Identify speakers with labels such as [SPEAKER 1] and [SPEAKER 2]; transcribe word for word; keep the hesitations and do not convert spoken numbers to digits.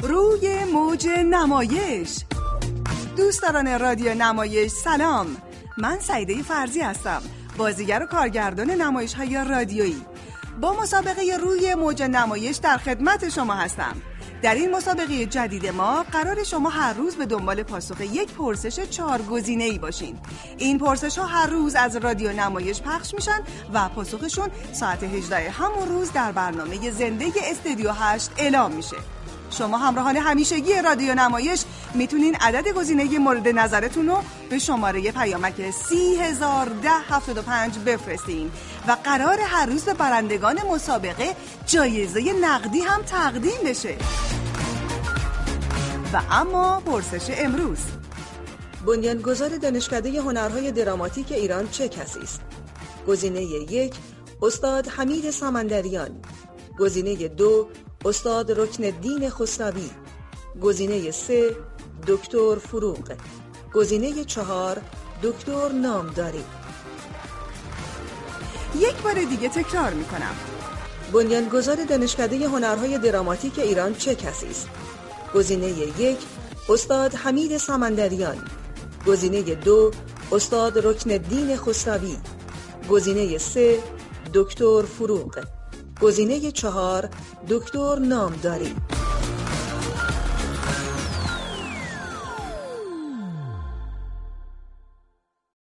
[SPEAKER 1] روی موج نمایش. دوستداران رادیو نمایش سلام، من سعیده فرزی هستم، بازیگر و کارگردان نمایش های رادیویی. با مسابقه روی موج نمایش در خدمت شما هستم. در این مسابقه جدید ما قرار شما هر روز به دنبال پاسخ یک پرسش چهار گزینه‌ای باشین. این پرسش ها هر روز از رادیو نمایش پخش میشن و پاسخشون ساعت هجده همون روز در برنامه زنده استودیو هشت اعلام میشه. شما همراهان همیشگی رادیو نمایش میتونین عدد گزینه مورد نظرتون رو به شماره پیامک سی هزار ده هفتاد و پنج بفرستین و قرار هر روز به برندگان مسابقه جایزه نقدی هم تقدیم بشه. و اما پرسش امروز: بنیانگذار دانشکده هنرهای دراماتیک ایران چه کسی است؟ گزینه یک استاد حمید سمندریان، گزینه دو استاد رکن‌الدین خسروی، گزینه سه دکتر فروغ، گزینه چهار دکتر نامداری. یک بار دیگه تکرار میکنم. بنیانگذار دانشکده هنرهای دراماتیک ایران چه کسی است؟ گزینه یک استاد حمید سمندریان، گزینه دو استاد رکن‌الدین خسروی، گزینه سه دکتر فروغ، گزینه چهار دکتر نامداری.